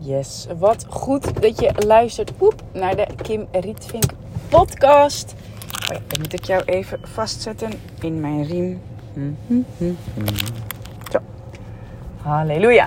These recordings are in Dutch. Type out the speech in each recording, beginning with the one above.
Yes, wat goed dat je luistert naar de Kim Rietvink podcast. Oh ja, dan moet ik jou even vastzetten in mijn riem. Zo. Halleluja.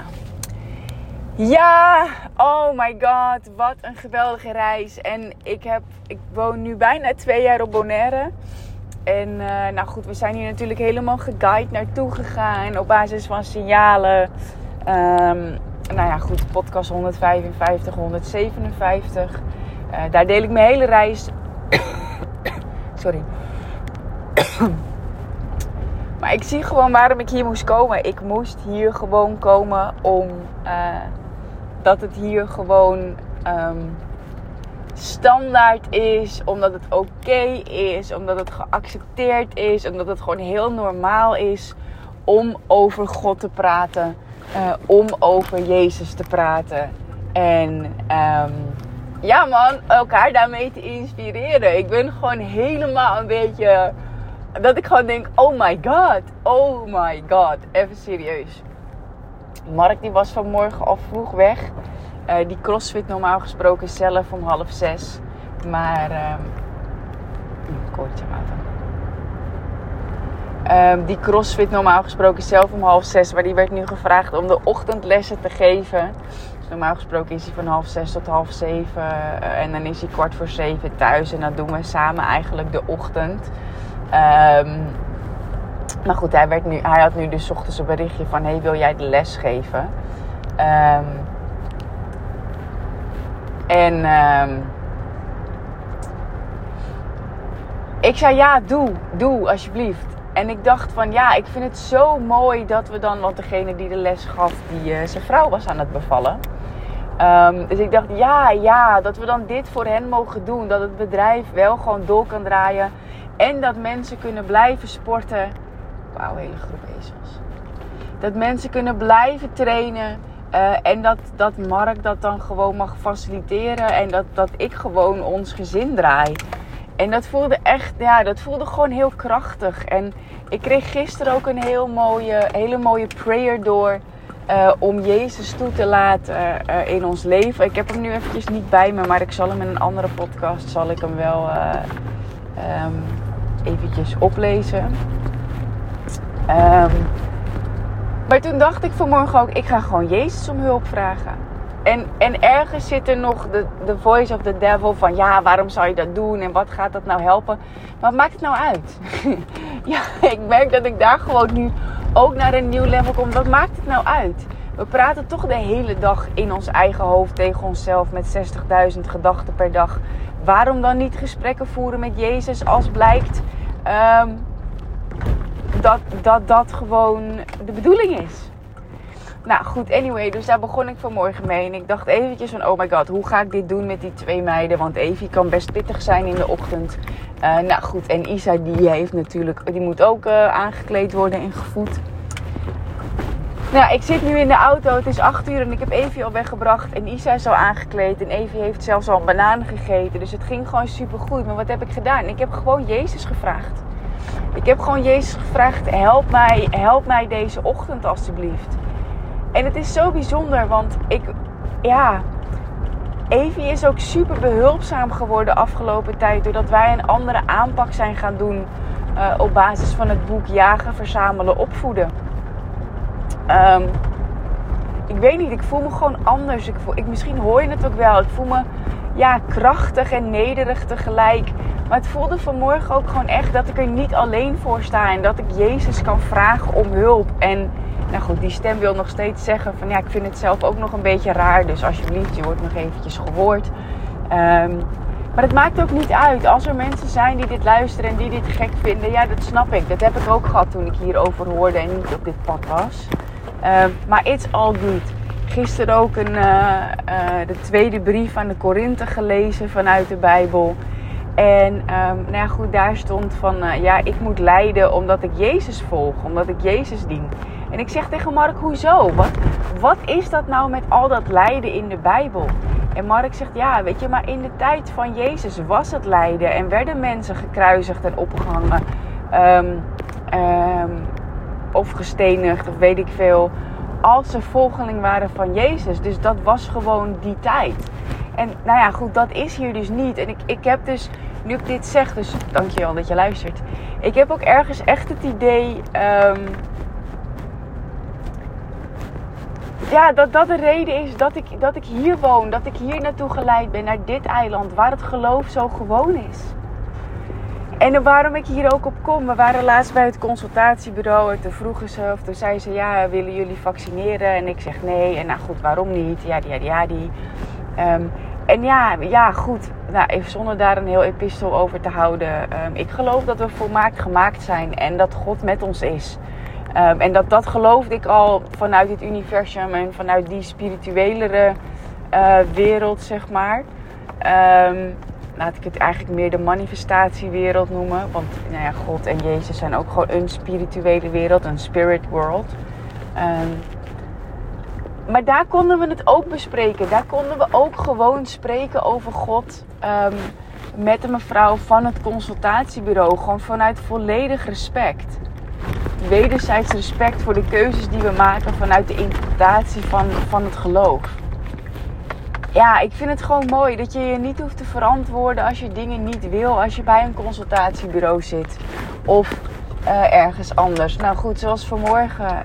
Ja, oh my god, wat een geweldige reis. En ik woon nu bijna 2 jaar op Bonaire. En nou goed, we zijn hier natuurlijk helemaal geguide naartoe gegaan op basis van signalen. Nou ja, goed, podcast 155, 157. Daar deel ik mijn hele reis. Sorry. Maar ik zie gewoon waarom ik hier moest komen. Ik moest hier gewoon komen dat het hier gewoon standaard is. Omdat het oké is. Omdat het geaccepteerd is. Omdat het gewoon heel normaal is om over God te praten. Om over Jezus te praten. En ja man, elkaar daarmee te inspireren. Ik ben gewoon helemaal een beetje... Dat ik gewoon denk, oh my god. Even serieus. Mark die was vanmorgen al vroeg weg. Die crossfit normaal gesproken zelf om 5:30. Maar... koortje water. Die crossfit normaal gesproken zelf om 5:30. Maar die werd nu gevraagd om de ochtendlessen te geven. Dus normaal gesproken is hij van 6:30 tot 6:30. En dan is hij 6:15 thuis. En dan doen we samen eigenlijk de ochtend. Maar goed, hij had nu dus 's ochtends een berichtje van... Hey, wil jij de les geven? Ik zei ja, doe alsjeblieft. En ik dacht van ja, ik vind het zo mooi dat we dan... Want degene die de les gaf, zijn vrouw was aan het bevallen. Dus ik dacht ja, dat we dan dit voor hen mogen doen. Dat het bedrijf wel gewoon door kan draaien. En dat mensen kunnen blijven sporten. Wauw, hele groep ezels. Dat mensen kunnen blijven trainen. En dat Mark dat dan gewoon mag faciliteren. En dat ik gewoon ons gezin draai. En dat voelde echt, dat voelde gewoon heel krachtig. En ik kreeg gisteren ook een hele mooie prayer door. Om Jezus toe te laten in ons leven. Ik heb hem nu eventjes niet bij me. Maar ik zal hem in een andere podcast wel eventjes oplezen. Maar toen dacht ik vanmorgen ook, ik ga gewoon Jezus om hulp vragen. En ergens zit er nog de voice of the devil van... Ja, waarom zou je dat doen? En wat gaat dat nou helpen? Maar wat maakt het nou uit? Ja, ik merk dat ik daar gewoon nu ook naar een nieuw level kom. Wat maakt het nou uit? We praten toch de hele dag in ons eigen hoofd tegen onszelf... met 60.000 gedachten per dag. Waarom dan niet gesprekken voeren met Jezus als blijkt... dat gewoon de bedoeling is. Nou goed, anyway, dus daar begon ik vanmorgen mee. En ik dacht eventjes van, oh my god, hoe ga ik dit doen met die 2 meiden? Want Evie kan best pittig zijn in de ochtend. Nou goed, en Isa die moet ook aangekleed worden en gevoed. Nou, ik zit nu in de auto, het is 8 uur en ik heb Evie al weggebracht. En Isa is al aangekleed en Evie heeft zelfs al een banaan gegeten. Dus het ging gewoon super goed. Maar wat heb ik gedaan? Ik heb gewoon Jezus gevraagd. Ik heb gewoon Jezus gevraagd, help mij deze ochtend alstublieft. En het is zo bijzonder, want Evie is ook super behulpzaam geworden de afgelopen tijd. Doordat wij een andere aanpak zijn gaan doen op basis van het boek Jagen, Verzamelen, Opvoeden. Ik weet niet, ik voel me gewoon anders. Misschien hoor je het ook wel. Ik voel me krachtig en nederig tegelijk. Maar het voelde vanmorgen ook gewoon echt dat ik er niet alleen voor sta. En dat ik Jezus kan vragen om hulp. En nou goed, die stem wil nog steeds zeggen van ik vind het zelf ook nog een beetje raar. Dus alsjeblieft, je wordt nog eventjes gehoord. Maar het maakt ook niet uit. Als er mensen zijn die dit luisteren en die dit gek vinden. Ja, dat snap ik. Dat heb ik ook gehad toen ik hierover hoorde en niet op dit pad was. Maar it's all good. Gisteren ook de tweede brief aan de Korinthe gelezen vanuit de Bijbel. En goed, daar stond van ik moet lijden omdat ik Jezus volg. Omdat ik Jezus dien. En ik zeg tegen Mark, hoezo? Wat is dat nou met al dat lijden in de Bijbel? En Mark zegt, weet je, maar in de tijd van Jezus was het lijden. En werden mensen gekruisigd en opgehangen. Of gestenigd, of weet ik veel. als ze volgeling waren van Jezus. Dus dat was gewoon die tijd. En nou ja, goed, dat is hier dus niet. En ik heb dus, nu ik dit zeg, dus dankjewel dat je luistert. Ik heb ook ergens echt het idee... dat de reden is dat ik hier woon. Dat ik hier naartoe geleid ben, naar dit eiland. Waar het geloof zo gewoon is. En waarom ik hier ook op kom. We waren laatst bij het consultatiebureau. En toen vroegen ze, of toen zei ze, ja, willen jullie vaccineren? En ik zeg nee. En nou goed, waarom niet? Ja. En ja, goed. Nou, even zonder daar een heel epistel over te houden. Ik geloof dat we volmaakt gemaakt zijn. En dat God met ons is. En dat geloofde ik al vanuit het universum. En vanuit die spirituelere wereld, zeg maar. Laat ik het eigenlijk meer de manifestatiewereld noemen. Want nou ja, God en Jezus zijn ook gewoon een spirituele wereld. Een spirit world. Maar daar konden we het ook bespreken. Daar konden we ook gewoon spreken over God. Met een mevrouw van het consultatiebureau. Gewoon vanuit volledig respect. Wederzijds respect voor de keuzes die we maken vanuit de interpretatie van het geloof. Ja, ik vind het gewoon mooi dat je je niet hoeft te verantwoorden als je dingen niet wil. Als je bij een consultatiebureau zit. Of ergens anders. Nou goed, zoals vanmorgen.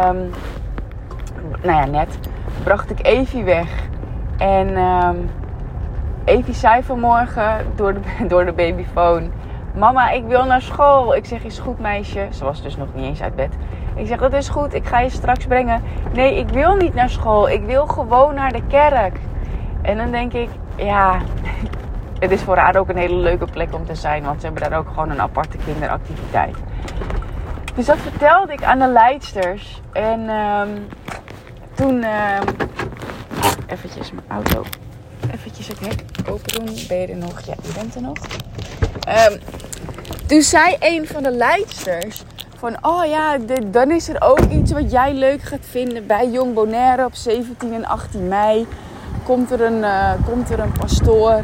Net bracht ik Evie weg. En Evie zei vanmorgen door de babyfoon: mama, ik wil naar school. Ik zeg, is goed meisje. Ze was dus nog niet eens uit bed. Ik zeg, dat is goed, ik ga je straks brengen. Nee, ik wil niet naar school. Ik wil gewoon naar de kerk. En dan denk ik, ja, het is voor haar ook een hele leuke plek om te zijn. Want ze hebben daar ook gewoon een aparte kinderactiviteit. Dus dat vertelde ik aan de leidsters. En toen... eventjes mijn auto. Eventjes het hek open doen. Ben je er nog? Ja, je bent er nog. Toen zei een van de leidsters van, oh ja, dan is er ook iets wat jij leuk gaat vinden bij Jong Bonaire op 17 en 18 mei. Komt er een pastoor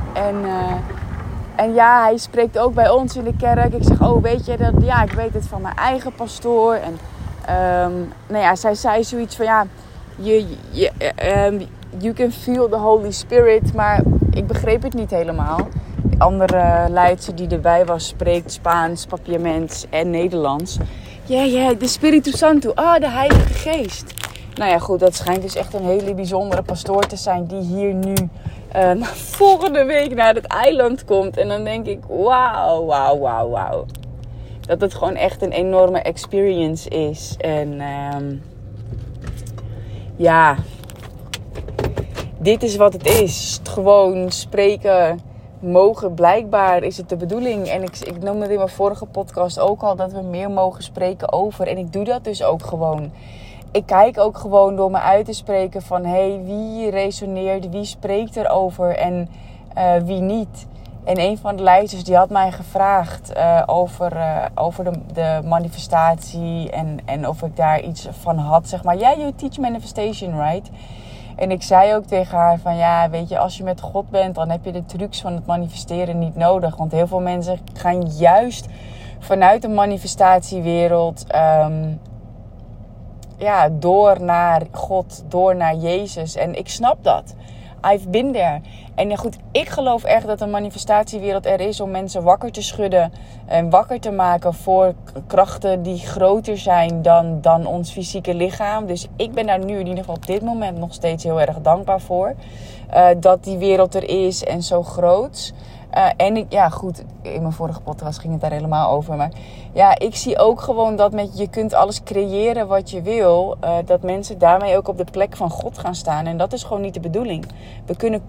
en ja, hij spreekt ook bij ons in de kerk. Ik zeg, oh weet je dat? Ja, ik weet het van mijn eigen pastoor. En zij zei zoiets van, ja, you can feel the Holy Spirit, maar ik begreep het niet helemaal. De andere leidster die erbij was spreekt Spaans, Papiaments en Nederlands. Ja, de Spiritu Santo. De Heilige Geest. Nou ja, goed, dat schijnt dus echt een hele bijzondere pastoor te zijn die hier nu volgende week naar het eiland komt. En dan denk ik, wauw. Dat het gewoon echt een enorme experience is. En dit is wat het is. Gewoon spreken mogen. Blijkbaar is het de bedoeling. En ik noemde het in mijn vorige podcast ook al, dat we meer mogen spreken over. En ik doe dat dus ook gewoon. Ik kijk ook gewoon door me uit te spreken van, wie resoneert, wie spreekt erover en wie niet. En een van de leiders die had mij gevraagd over de manifestatie en of ik daar iets van had. Zeg maar, you teach manifestation, right? En ik zei ook tegen haar van, ja, weet je, als je met God bent, dan heb je de trucs van het manifesteren niet nodig. Want heel veel mensen gaan juist vanuit de manifestatiewereld door naar God, door naar Jezus. En ik snap dat. I've been there. En ja, goed, ik geloof echt dat de manifestatiewereld er is om mensen wakker te schudden en wakker te maken voor krachten die groter zijn dan ons fysieke lichaam. Dus ik ben daar nu in ieder geval op dit moment nog steeds heel erg dankbaar voor. Dat die wereld er is en zo groot. In mijn vorige podcast ging het daar helemaal over. Maar ja, ik zie ook gewoon dat je kunt alles creëren wat je wil. Dat mensen daarmee ook op de plek van God gaan staan. En dat is gewoon niet de bedoeling. We kunnen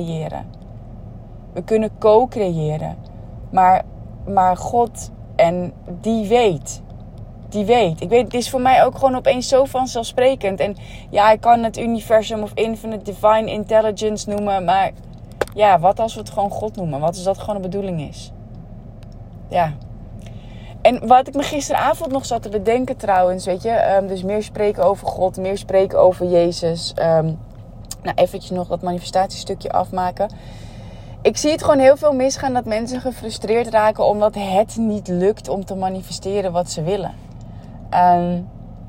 co-creëren. Maar God, en die weet. Ik weet, het is voor mij ook gewoon opeens zo vanzelfsprekend. En ja, ik kan het universum of infinite divine intelligence noemen. Maar ja, wat als we het gewoon God noemen? Wat als dat gewoon de bedoeling is? Ja. En wat ik me gisteravond nog zat te bedenken trouwens, weet je. Dus meer spreken over God, meer spreken over Jezus. Eventjes nog dat manifestatiestukje afmaken. Ik zie het gewoon heel veel misgaan dat mensen gefrustreerd raken omdat het niet lukt om te manifesteren wat ze willen.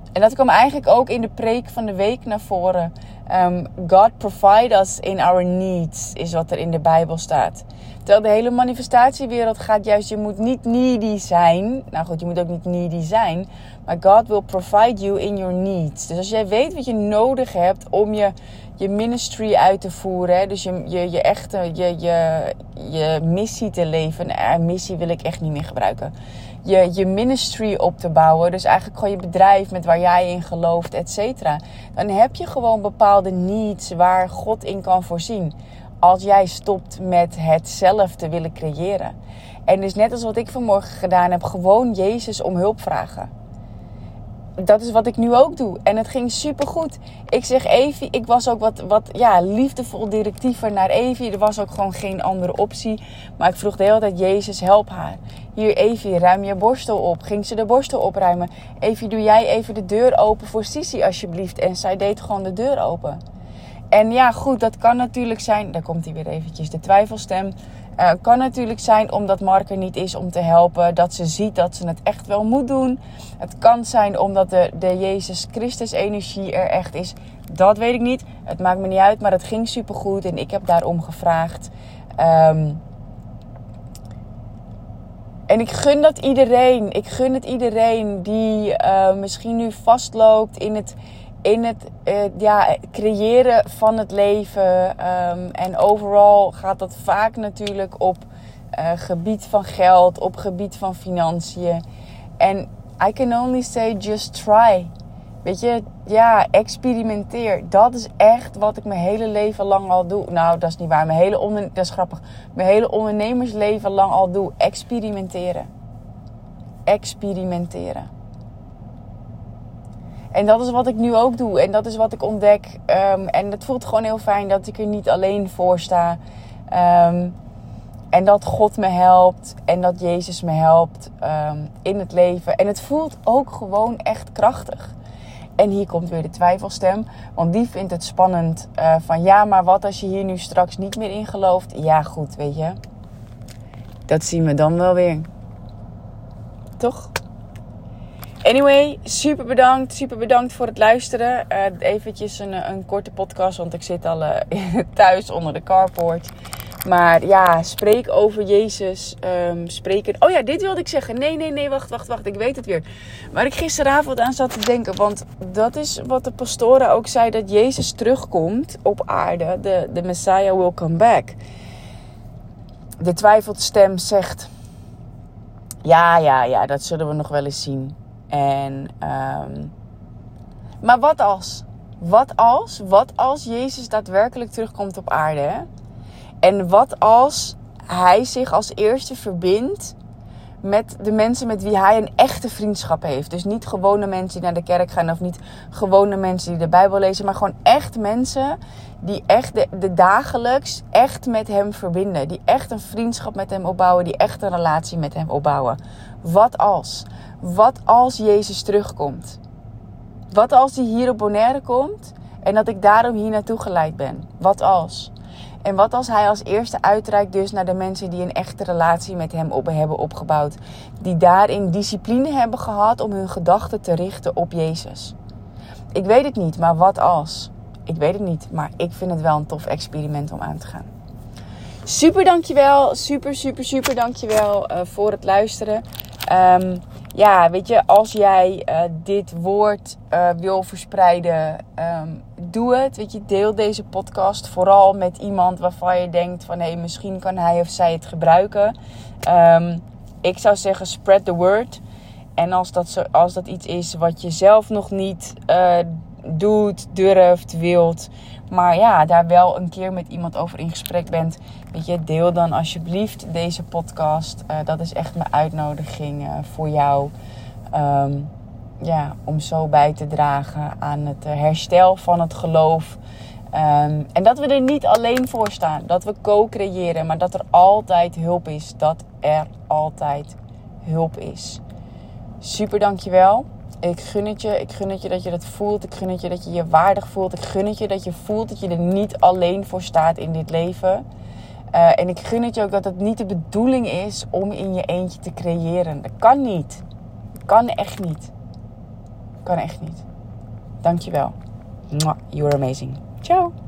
En dat kwam eigenlijk ook in de preek van de week naar voren. God provide us in our needs, is wat er in de Bijbel staat. Terwijl de hele manifestatiewereld gaat juist, je moet niet needy zijn. Nou goed, je moet ook niet needy zijn. Maar God will provide you in your needs. Dus als jij weet wat je nodig hebt om je ministry uit te voeren. Hè, dus je echte, je missie te leven. Missie wil ik echt niet meer gebruiken. Je ministry op te bouwen. Dus eigenlijk gewoon je bedrijf met waar jij in gelooft, et cetera. Dan heb je gewoon bepaalde needs waar God in kan voorzien. Als jij stopt met het zelf te willen creëren. En dus net als wat ik vanmorgen gedaan heb. Gewoon Jezus om hulp vragen. Dat is wat ik nu ook doe. En het ging supergoed. Ik zeg Evie, ik was ook wat liefdevol directiever naar Evie. Er was ook gewoon geen andere optie. Maar ik vroeg de hele tijd, Jezus, help haar. Hier Evie, ruim je borstel op. Ging ze de borstel opruimen. Evie, doe jij even de deur open voor Sisi alsjeblieft. En zij deed gewoon de deur open. En ja, goed, dat kan natuurlijk zijn. Daar komt hij weer eventjes, de twijfelstem. Kan natuurlijk zijn omdat Mark er niet is om te helpen. Dat ze ziet dat ze het echt wel moet doen. Het kan zijn omdat de Jezus Christus energie er echt is. Dat weet ik niet. Het maakt me niet uit, maar het ging supergoed. En ik heb daarom gevraagd. En ik gun dat iedereen. Ik gun het iedereen die misschien nu vastloopt in het creëren van het leven. En overal gaat dat vaak natuurlijk op gebied van geld, op gebied van financiën. En I can only say just try. Weet je, ja, experimenteer. Dat is echt wat ik mijn hele leven lang al doe. Nou, dat is niet waar. Dat is grappig. Mijn hele ondernemersleven lang al doe. Experimenteren. Experimenteren. En dat is wat ik nu ook doe. En dat is wat ik ontdek. En het voelt gewoon heel fijn dat ik er niet alleen voor sta. En dat God me helpt. En dat Jezus me helpt in het leven. En het voelt ook gewoon echt krachtig. En hier komt weer de twijfelstem. Want die vindt het spannend. Van ja, maar wat als je hier nu straks niet meer in gelooft? Ja, goed, weet je. Dat zien we dan wel weer. Toch? Anyway, super bedankt voor het luisteren. Eventjes een korte podcast, want ik zit al thuis onder de carport. Maar ja, spreek over Jezus. Oh ja, dit wilde ik zeggen. Nee, wacht, ik weet het weer. Waar ik gisteravond aan zat te denken, want dat is wat de pastoren ook zei, dat Jezus terugkomt op aarde. De Messiah will come back. De twijfelstem zegt, ja, dat zullen we nog wel eens zien. Maar wat als? Wat als Jezus daadwerkelijk terugkomt op aarde? Hè? En wat als hij zich als eerste verbindt met de mensen met wie hij een echte vriendschap heeft? Dus niet gewone mensen die naar de kerk gaan of niet gewone mensen die de Bijbel lezen. Maar gewoon echt mensen die echt de dagelijks echt met hem verbinden. Die echt een vriendschap met hem opbouwen. Die echt een relatie met hem opbouwen. Wat als? Wat als Jezus terugkomt? Wat als hij hier op Bonaire komt en dat ik daarom hier naartoe geleid ben? Wat als? En wat als hij als eerste uitreikt dus naar de mensen die een echte relatie met hem hebben opgebouwd. Die daarin discipline hebben gehad om hun gedachten te richten op Jezus. Ik weet het niet, maar wat als? Ik weet het niet, maar ik vind het wel een tof experiment om aan te gaan. Super dankjewel, super dankjewel voor het luisteren. Ja, weet je, als jij dit woord wil verspreiden, doe het. Weet je, deel deze podcast vooral met iemand waarvan je denkt van, hé, misschien kan hij of zij het gebruiken. Ik zou zeggen, spread the word. En als dat iets is wat je zelf nog niet doet, durft, wilt, maar ja, daar wel een keer met iemand over in gesprek bent, weet je, deel dan alsjeblieft deze podcast. Dat is echt mijn uitnodiging voor jou. Om zo bij te dragen aan het herstel van het geloof. En dat we er niet alleen voor staan. Dat we co-creëren, maar dat er altijd hulp is. Dat er altijd hulp is. Super dankjewel. Ik gun het je dat je dat voelt. Ik gun het je dat je je waardig voelt. Ik gun het je dat je voelt dat je er niet alleen voor staat in dit leven. En ik gun het je ook dat het niet de bedoeling is om in je eentje te creëren. Dat kan niet. Dat kan echt niet. Kan echt niet. Dankjewel. Mwah, you are amazing. Ciao.